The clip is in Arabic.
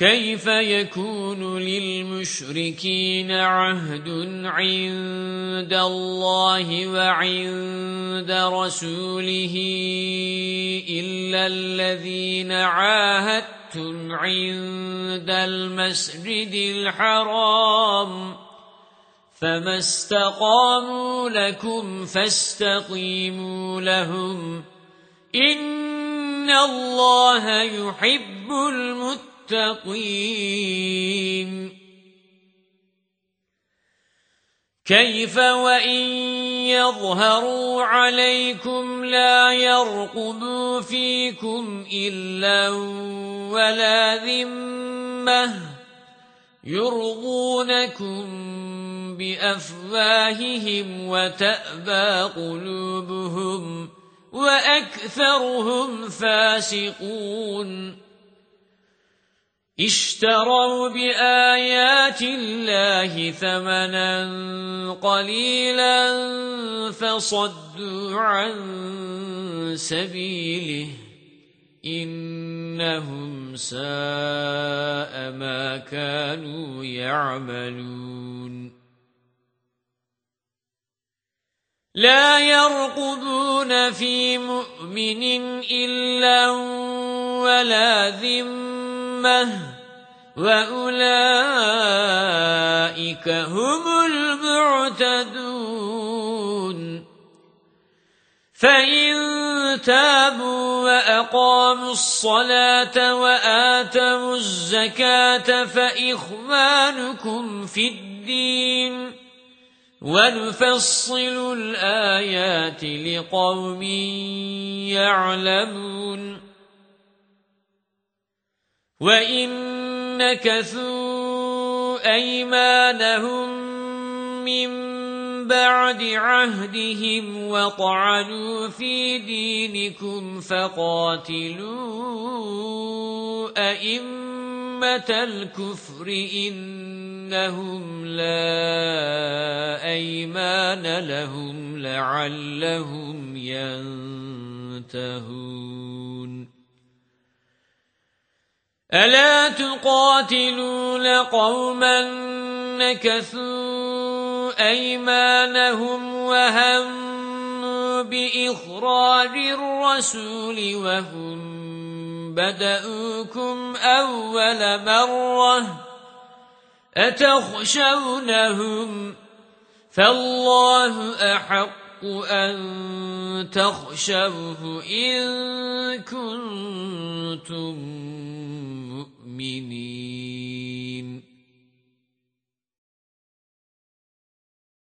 كيف يكون للمشركين عهد عند الله وعند رسوله إلا الذين عاهدتم عند المسجد الحرام فما استقاموا لكم فاستقيموا لهم إن الله يحب المتقين كيف وإن يظهروا عليكم لا يرقبوا فيكم إلا ولا ذمة يرضونكم بأفواههم وتأبى قلوبهم وأكثرهم فاسقون اشتروا بآيات الله ثمنا قليلا فصدوا عن سبيله إنهم ساء ما كانوا يعملون لا يرقبون في مؤمن إلا ولا ذمة وأولئك هم المعتدون فإن تابوا وأقاموا الصلاة وآتوا الزكاة فإخوانكم في الدين ونفصل الآيات لقوم يعلمون وإن نكثوا أيمانهم من بعد عهدهم وطعنوا في دينكم فقاتلوا أئمة الكفر إنهم لا أيمان لهم لعلهم ينتهون ألا تقاتلون قوما نكثوا أيمانهم وهموا بإخراج الرسول وهم بدأوكم أول مرة أتخشونهم فالله أحق أن تخشوه إن كنتم مؤمنين